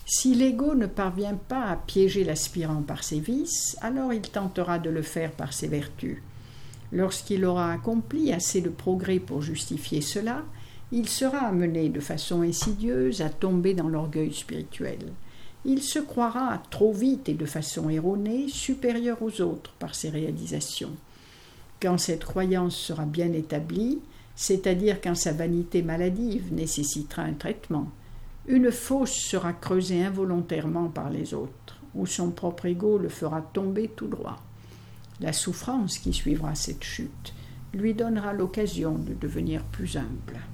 Si l'ego ne parvient pas à piéger l'aspirant par ses vices, alors il tentera de le faire par ses vertus. Lorsqu'il aura accompli assez de progrès pour justifier cela, il sera amené de façon insidieuse à tomber dans l'orgueil spirituel. Il se croira trop vite et de façon erronée supérieur aux autres par ses réalisations. Quand cette croyance sera bien établie, c'est-à-dire quand sa vanité maladive nécessitera un traitement, une fosse sera creusée involontairement par les autres, où son propre ego le fera tomber tout droit. La souffrance qui suivra cette chute lui donnera l'occasion de devenir plus humble.